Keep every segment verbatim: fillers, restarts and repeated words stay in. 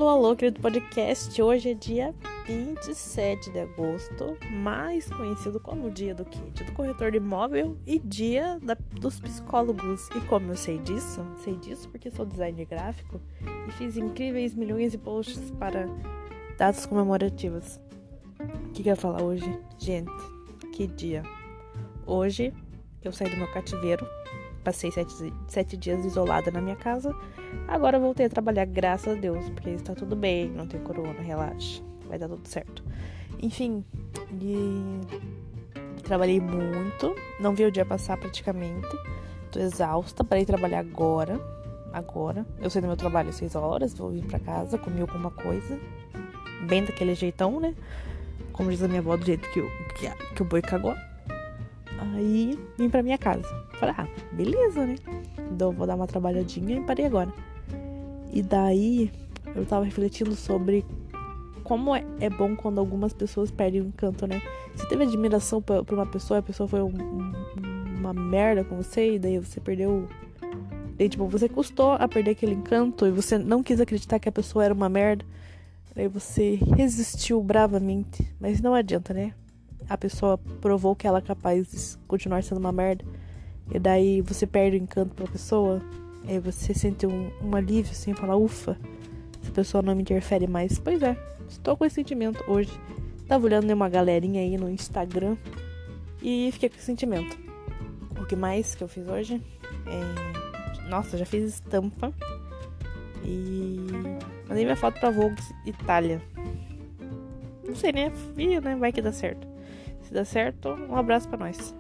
Alô, alô, querido podcast. Hoje é dia vinte e sete de agosto, mais conhecido como dia do quê? Dia do corretor de imóvel e dia da, dos psicólogos. E como eu sei disso? Sei disso porque sou designer gráfico e fiz incríveis milhões de posts para datas comemorativas. O que, que eu ia falar hoje? Gente, que dia! Hoje eu saí do meu cativeiro. Passei sete, sete dias isolada na minha casa. Agora voltei a trabalhar, graças a Deus, porque está tudo bem, não tem corona, relaxa, vai dar tudo certo. Enfim, e trabalhei muito, não vi o dia passar praticamente. Tô exausta, parei de trabalhar agora. Agora, eu saí do meu trabalho às seis horas, vou vir pra casa, comi alguma coisa, bem daquele jeitão, né? Como diz a minha avó, do jeito que, eu, que, que o boi cagou. Aí vim pra minha casa. Falei, ah, beleza, né? Então vou dar uma trabalhadinha e parei agora. E daí eu tava refletindo sobre como é, é bom quando algumas pessoas perdem o encanto, né? Você teve admiração por, por uma pessoa, a pessoa foi um, um, uma merda com você, e daí você perdeu. Daí, tipo, você custou a perder aquele encanto e você não quis acreditar que a pessoa era uma merda. Daí você resistiu bravamente. Mas não adianta, né? A pessoa provou que ela é capaz de continuar sendo uma merda. E daí você perde o encanto pela pessoa. E aí você sente um, um alívio, assim, falar, ufa, essa pessoa não me interfere mais. Pois é, estou com esse sentimento hoje. Tava olhando uma galerinha aí no Instagram e fiquei com esse sentimento. O que mais que eu fiz hoje? É... Nossa, já fiz estampa. E mandei minha foto pra Vogue Itália. Não sei, né? Vi, né? Vai que dá certo. Se dá certo, um abraço pra nós.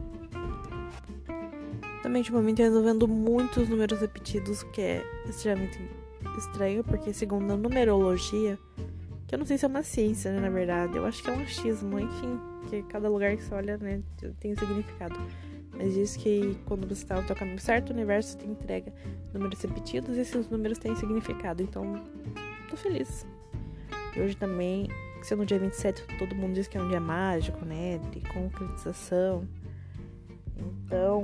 Também, ultimamente, eu ando vendo muitos números repetidos, que é extremamente estranho, porque segundo a numerologia, que eu não sei se é uma ciência, né, na verdade, eu acho que é um achismo, enfim, que cada lugar que você olha, né, tem um significado. Mas diz que quando você está no seu caminho certo, o universo te entrega números repetidos e esses números têm significado, então tô feliz. E hoje também, sendo o dia vinte e sete, todo mundo diz que é um dia mágico, né, de concretização. Então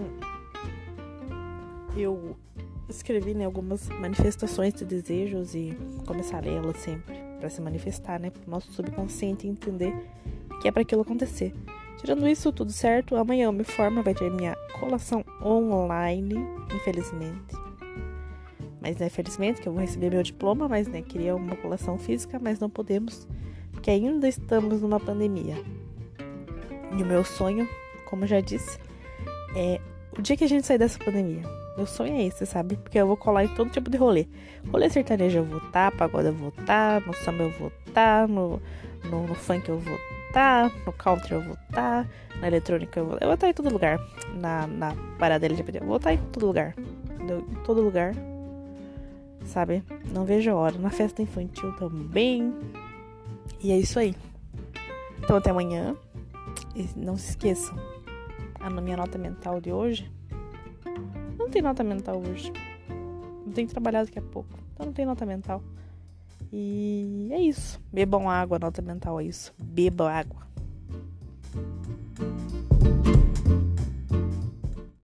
eu escrevi, né, algumas manifestações de desejos e começar a lê-las sempre para se manifestar, né, para o nosso subconsciente entender que é para aquilo acontecer. Tirando isso, tudo certo, amanhã eu me formo, vai ter minha colação online, infelizmente. Mas, né, felizmente que eu vou receber meu diploma, mas, né, queria uma colação física, mas não podemos, porque ainda estamos numa pandemia. E o meu sonho, como eu já disse, é o dia que a gente sair dessa pandemia. Meu sonho é esse, sabe? Porque eu vou colar em todo tipo de rolê. Rolê sertanejo eu vou estar, pagode eu vou estar, no samba eu vou estar, no, no, no funk eu vou estar, no country eu vou estar, na eletrônica eu vou... Eu vou estar em todo lugar. Na, na parada L G B T, eu vou estar em todo lugar. Em todo lugar. Sabe? Não vejo a hora. Na festa infantil também. E é isso aí. Então até amanhã. E não se esqueçam. A minha nota mental de hoje. Não tem nota mental hoje. Não tenho que trabalhar daqui a pouco. Então não tem nota mental. E é isso. Bebam água, nota mental é isso. Bebam água.